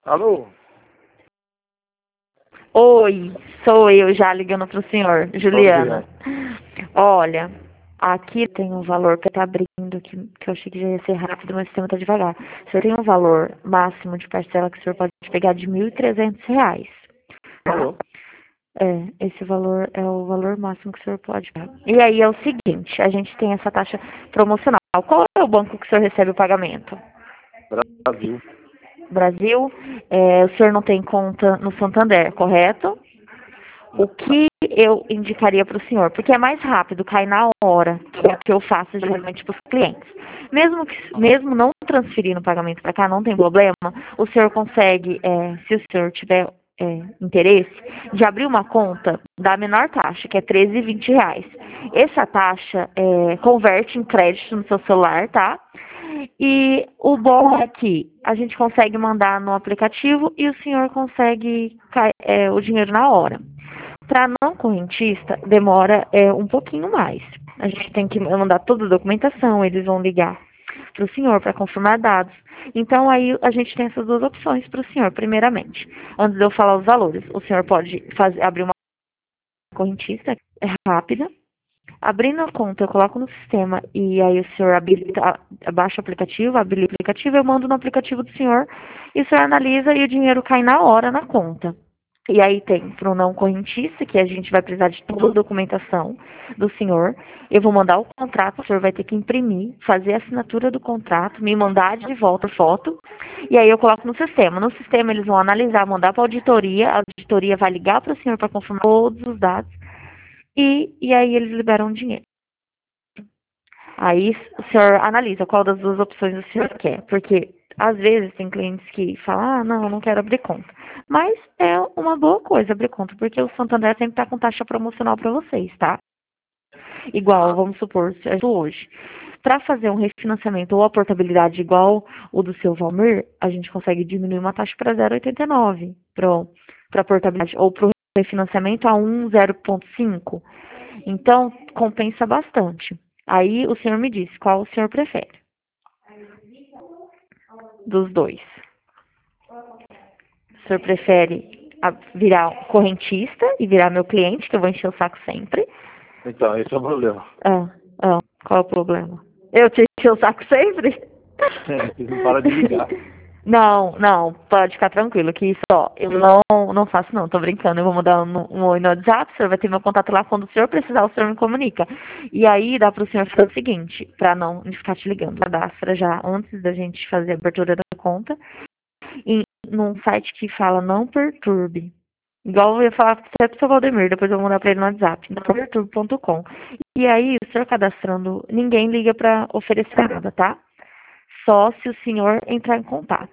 Alô? Oi, sou eu já ligando para o senhor, Juliana. Olha, aqui tem um valor que está abrindo, que eu achei que já ia ser rápido, mas o sistema está devagar. O senhor tem um valor máximo de parcela que o senhor pode pegar de R$ 1.300. Alô? Esse valor é o valor máximo que o senhor pode pagar. E aí é o seguinte, a gente tem essa taxa promocional. Qual é o banco que o senhor recebe o pagamento? Brasil. Brasil. O senhor não tem conta no Santander, correto? O que eu indicaria para o senhor? Porque é mais rápido, cai na hora, que é o que eu faço geralmente para os clientes. Mesmo não transferindo o pagamento para cá, não tem problema, o senhor consegue, se o senhor tiver interesse, de abrir uma conta da menor taxa, que é R$ 13,20. Essa taxa converte em crédito no seu celular, tá? E o bom é que a gente consegue mandar no aplicativo e o senhor consegue o dinheiro na hora. Para não correntista, demora um pouquinho mais. A gente tem que mandar toda a documentação, eles vão ligar para o senhor para confirmar dados. Então, aí a gente tem essas duas opções para o senhor, primeiramente. Antes de eu falar os valores, o senhor pode abrir uma correntista rápida. Abrindo a conta, eu coloco no sistema e aí o senhor baixa o aplicativo, habilita o aplicativo, eu mando no aplicativo do senhor e o senhor analisa e o dinheiro cai na hora na conta. E aí tem para o não correntista, que a gente vai precisar de toda a documentação do senhor. Eu vou mandar o contrato, o senhor vai ter que imprimir, fazer a assinatura do contrato, me mandar de volta a foto, e aí eu coloco no sistema. No sistema eles vão analisar, mandar para a auditoria vai ligar para o senhor para confirmar todos os dados, e aí eles liberam o dinheiro. Aí o senhor analisa qual das duas opções o senhor quer, porque às vezes tem clientes que falam, não, eu não quero abrir conta. Mas é uma boa coisa abrir conta, porque o Santander sempre está com taxa promocional para vocês, tá? Igual, vamos supor, hoje. Para fazer um refinanciamento ou a portabilidade igual o do seu Valmir, a gente consegue diminuir uma taxa para 0,89 para portabilidade, ou para o refinanciamento a 0,5. Então, compensa bastante. Aí o senhor me diz qual o senhor prefere dos dois. O senhor prefere virar correntista e virar meu cliente, que eu vou encher o saco sempre? Então, esse é o problema. Qual é o problema? Eu te encher o saco sempre? Vocês não param de ligar. Não, pode ficar tranquilo, que isso, eu não faço não, tô brincando, eu vou mandar um oi no WhatsApp, o senhor vai ter meu contato lá, quando o senhor precisar, o senhor me comunica. E aí dá pro senhor fazer o seguinte, pra não ficar te ligando, cadastra já antes da gente fazer a abertura da conta, num site que fala não perturbe. Igual eu ia falar pro seu Valdemir, depois eu vou mandar pra ele no WhatsApp, nãoperturbe.com. E aí, o senhor cadastrando, ninguém liga pra oferecer nada, tá? Só se o senhor entrar em contato.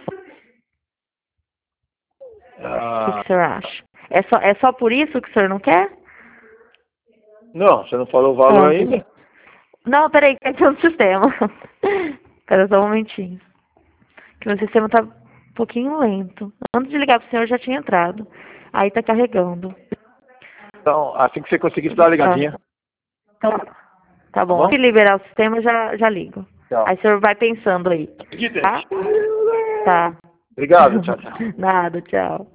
O que o senhor acha? É só por isso que o senhor não quer? Não, você não falou o valor ainda? Não, peraí, que é no sistema. Espera só um momentinho. Que meu sistema tá um pouquinho lento. Antes de ligar pro senhor, já tinha entrado. Aí tá carregando. Então, assim que você conseguir, você dá uma ligadinha. Então, tá bom. Se liberar o sistema, já ligo. Tchau. Aí o senhor vai pensando aí. Tá? Tá. Obrigado, tchau, tchau. Nada, tchau.